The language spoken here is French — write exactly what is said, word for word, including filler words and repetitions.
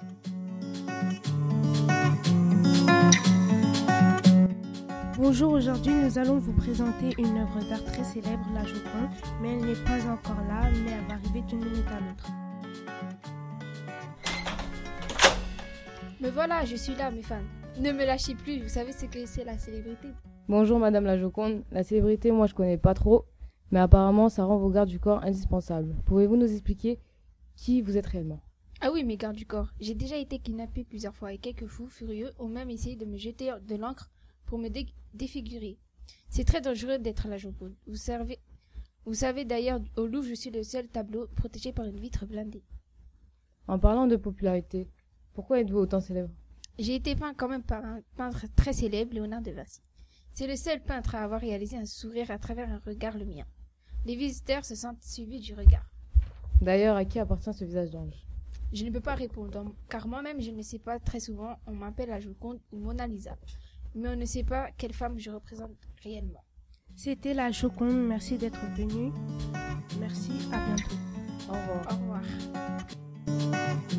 Bonjour, aujourd'hui nous allons vous présenter une œuvre d'art très célèbre, la Joconde, mais elle n'est pas encore là, mais elle va arriver d'une minute à l'autre. Me voilà, je suis là, mes fans. Ne me lâchez plus, vous savez ce que c'est la célébrité. Bonjour Madame la Joconde, la célébrité moi je connais pas trop, mais apparemment ça rend vos gardes du corps indispensables. Pouvez-vous nous expliquer qui vous êtes réellement? Ah oui, mes gardes du corps, j'ai déjà été kidnappé plusieurs fois et quelques fous furieux ont même essayé de me jeter de l'encre pour me dé- défigurer. C'est très dangereux d'être la Joconde. Vous savez, vous savez d'ailleurs, au Louvre, je suis le seul tableau protégé par une vitre blindée. En parlant de popularité, pourquoi êtes-vous autant célèbre? J'ai été peint quand même par un peintre très célèbre, Léonard de Vinci. C'est le seul peintre à avoir réalisé un sourire à travers un regard, le mien. Les visiteurs se sentent suivis du regard. D'ailleurs, à qui appartient ce visage d'ange? Je ne peux pas répondre, car moi-même je ne sais pas. Très souvent, on m'appelle la Joconde ou Mona Lisa. Mais on ne sait pas quelle femme je représente réellement. C'était la Joconde, merci d'être venu. Merci, à bientôt. Au revoir. Au revoir.